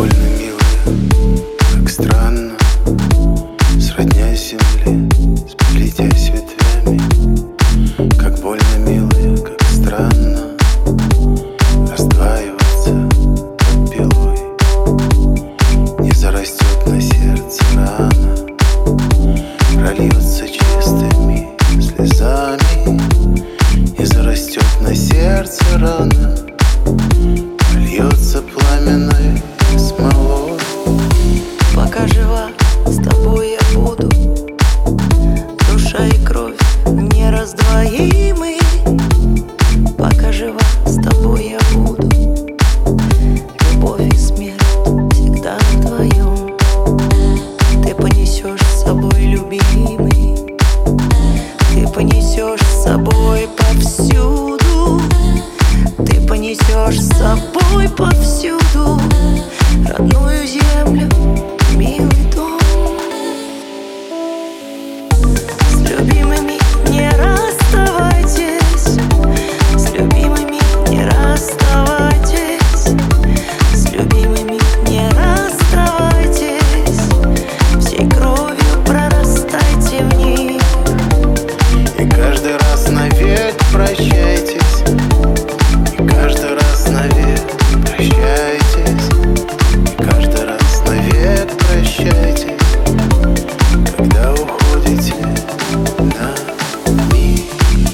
больно милая, как странно, сродня земле, сплетясь ветвями. Как больно милая, как странно, раздваиваться под пилой. Не зарастет на сердце рана, прольется чистыми слезами. Не зарастет на сердце рана, прольется пламенной смолой. Пока жива, с тобой я буду, душа и кровь нераздвоимы. Пока жива, с тобой я буду, любовь и смерть всегда вдвоем. Ты понесешь с собой, любимый, ты понесешь с собой повсюду. Ты понесешь с собой повсюду родную землю, милый дом. С любимыми не расставайтесь, с любимыми не расставайтесь, с любимыми не расставайтесь. Всей кровью прорастайте в них. И каждый раз навек прощайтесь. И каждый раз навек прощайтесь. И каждый раз навек прощайтесь, когда уходите на миг.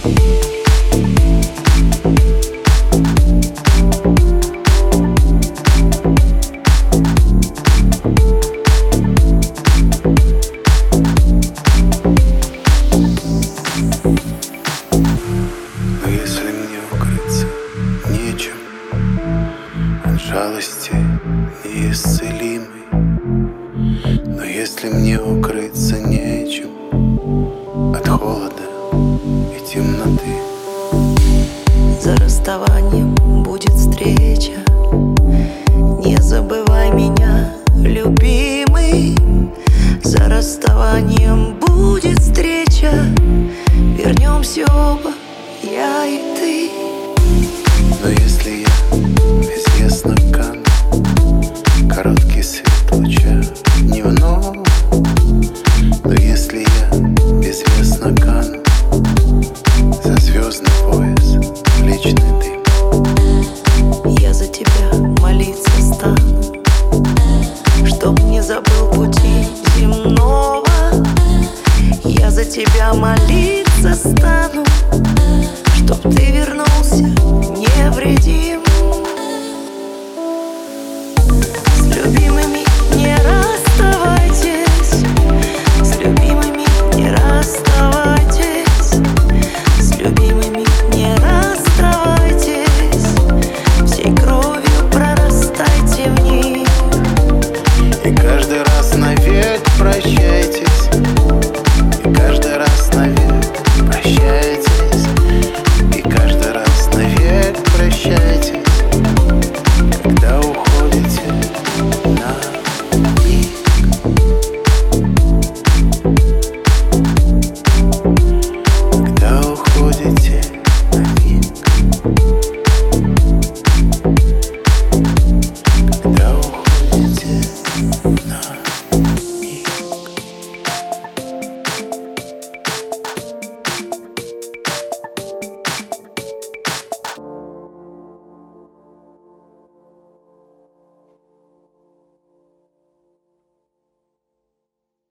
Но если мне укрыться нечем от жалости неисцелимой, но если мне укрыться нечем от холода и темноты, За расставанием будет встреча. Не забывай меня, любимый. За расставанием будет встреча. Вернемся оба, я и ты. но если я безвестно кану, короткий свет луча дневного, но если я безвестно кану за звездный пояс, вечный дым, Я за тебя молиться стану, чтоб не забыл пути земного. Я за тебя молиться стану, чтоб ты вернулся